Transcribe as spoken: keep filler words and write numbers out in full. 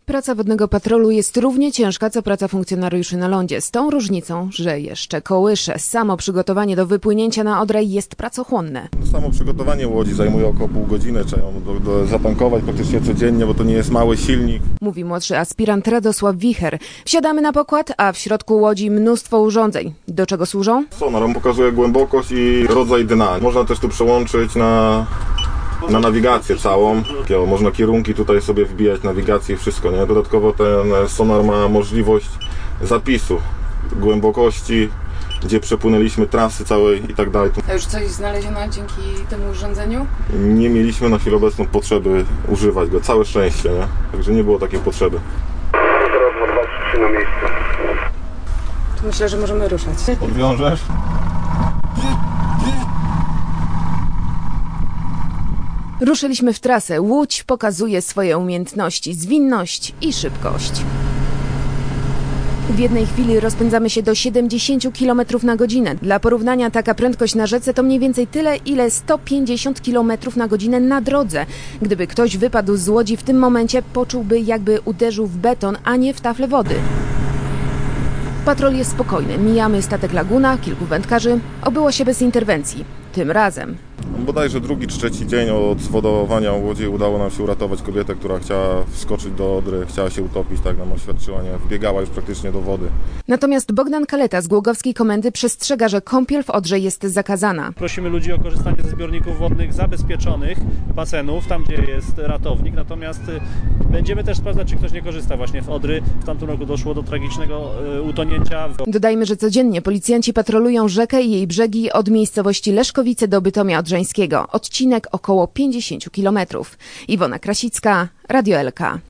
Praca wodnego patrolu jest równie ciężka, co praca funkcjonariuszy na lądzie. Z tą różnicą, że jeszcze kołysze. Samo przygotowanie do wypłynięcia na Odrę jest pracochłonne. Samo przygotowanie łodzi zajmuje około pół godziny. Trzeba ją do, do zatankować praktycznie codziennie, bo to nie jest mały silnik. Mówi młodszy aspirant Radosław Wicher. Wsiadamy na pokład, a w środku łodzi mnóstwo urządzeń. Do czego służą? Sonar on pokazuje głębokość i rodzaj dna. Można też tu przełączyć na... na nawigację całą. Można kierunki tutaj sobie wbijać, nawigację i wszystko, nie? Dodatkowo ten sonar ma możliwość zapisu głębokości, gdzie przepłynęliśmy, trasy całej i tak dalej. A już coś znaleziono dzięki temu urządzeniu? Nie mieliśmy na chwilę obecną potrzeby używać go, całe szczęście, nie? Także nie było takiej potrzeby. Teraz dwa dwa trzy na miejscu. To myślę, że możemy ruszać. Odwiążesz? Ruszyliśmy w trasę. Łódź pokazuje swoje umiejętności, zwinność i szybkość. W jednej chwili rozpędzamy się do siedemdziesiąt kilometrów na godzinę. Dla porównania taka prędkość na rzece to mniej więcej tyle, ile sto pięćdziesiąt kilometrów na godzinę na drodze. Gdyby ktoś wypadł z łodzi w tym momencie, poczułby, jakby uderzył w beton, a nie w taflę wody. Patrol jest spokojny. Mijamy statek Laguna, kilku wędkarzy. Obyło się bez interwencji. Tym razem. Bodajże drugi czy trzeci dzień od zwodowania łodzi udało nam się uratować kobietę, która chciała wskoczyć do Odry, chciała się utopić, tak nam oświadczyła, nie? Wbiegała już praktycznie do wody. Natomiast Bogdan Kaleta z Głogowskiej Komendy przestrzega, że kąpiel w Odrze jest zakazana. Prosimy ludzi o korzystanie ze zbiorników wodnych zabezpieczonych, basenów, tam gdzie jest ratownik, natomiast będziemy też sprawdzać, czy ktoś nie korzysta właśnie w Odry. W tamtym roku doszło do tragicznego utonięcia. Dodajmy, że codziennie policjanci patrolują rzekę i jej brzegi od miejscowości Leszkowice do Bytomia Odrzańskiego. Odcinek około pięćdziesiąt kilometrów. Iwona Krasicka, Radio L K.